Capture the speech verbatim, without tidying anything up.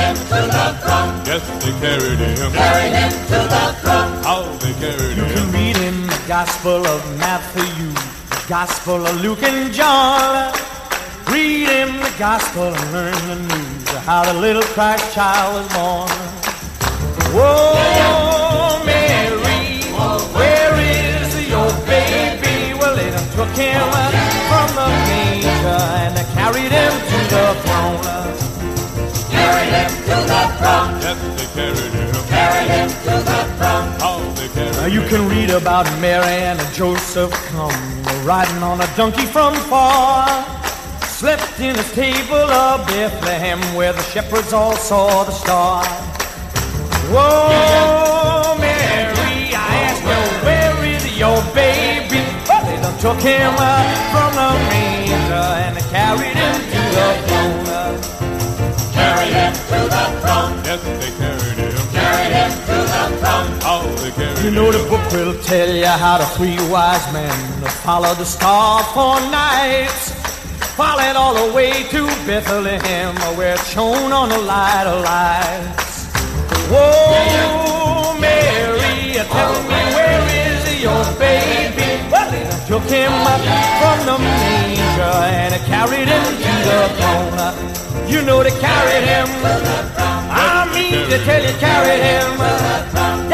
him to the throne. Yes, they carried him. Carried him to the throne. How they carried You him. can read in the Gospel of Matthew, the Gospel of Luke and John. Read in the Gospel and learn the news of how the little Christ child was born. Whoa, Mary, where is your baby? Well, they done took him from the manger and they carried him to the throne. Carried him to the throne. Yes, they carried him. Carried him to the throne. How they carried Now him. you can read about Mary and Joseph come riding on a donkey from far. Slept in a stable of Bethlehem where the shepherds all saw the star. Whoa, Mary, I ask you, where is your baby? Well, they done took him uh, from the manger and they carried him to the throne. Carried him to the throne. Yes, they carried him. Carried him to the throne. How they carried him. You know the book will tell you how the three wise men followed the star for nights. Followed all the way to Bethlehem where it shone on the light of lights. Whoa, Mary, tell me where is your baby? Well, they took him up from the manger and they carried him to the throne. You know they carried him. I mean to tell you, carried him.